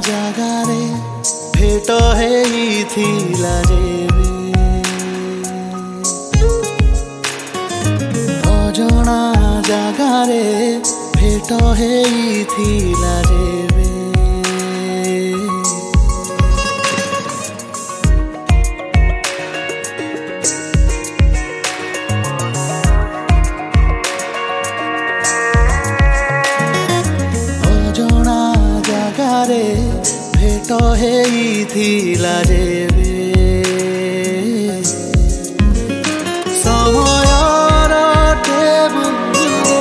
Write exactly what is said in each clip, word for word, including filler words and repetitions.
ଜାଗାରେ ଭେଟ ହେଇଥିଲା ଯେବେ, ଅଜଣା ଜାଗାରେ ଭେଟ ହେଇଥିଲା ଯେବେ, ଅଜଣା ଜାଗାରେ ଭେଟ ହେଇଥିଲା ଯେବେ, ସମୟର ଟେବୁଲରେ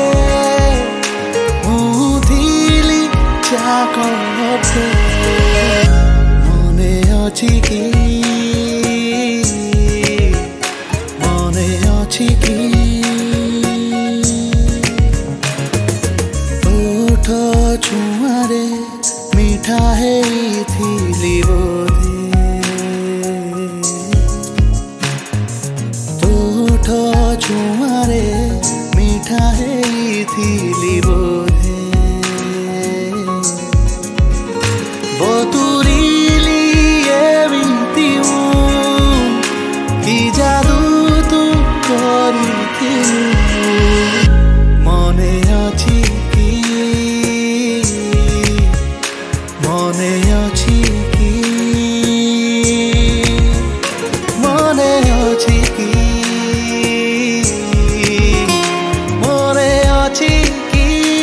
ମୁଁ ଥିଲି ଚାକଟେ, ମନେ ଅଛି କି ମନେ ଅଛି କି ଓଠ ଛୁଆଁରେ ମିଠା ହେଇଥିଲି ବୋଧେ, ଓଠ ଛୁଆଁରେ ମିଠା ହେଇଥିଲି ବୋଧେ, ବତୁରିଲି ଏମିତି ମୁଁ କି ଯାଦୁ ତୁ କରିଥିଲୁ, ମନେ ଅଛି କି ମନେ ଅଛି କି ମନେ ଅଛି କି ମନେ ଅଛି କି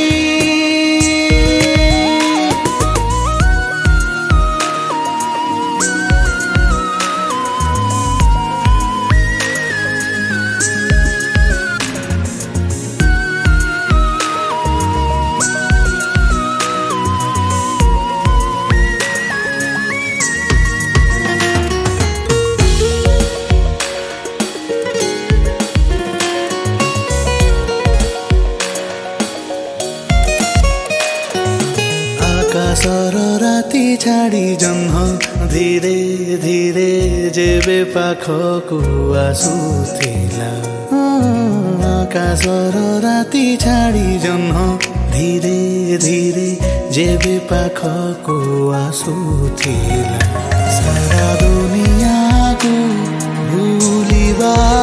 ଆକାଶର ରାତି ଛାଡ଼ି ଜହ୍ନ ଧୀରେ ଧୀରେ ଯେବେ ପାଖକୁ ଆସୁଥିଲା, ଆକାଶର ରାତି ଛାଡ଼ି ଜହ୍ନ ଧୀରେ ଧୀରେ ଯେବେ ପାଖକୁ ଆସୁଥିଲା, ସାରା ଦୁନିଆକୁ ଭୁଲିବା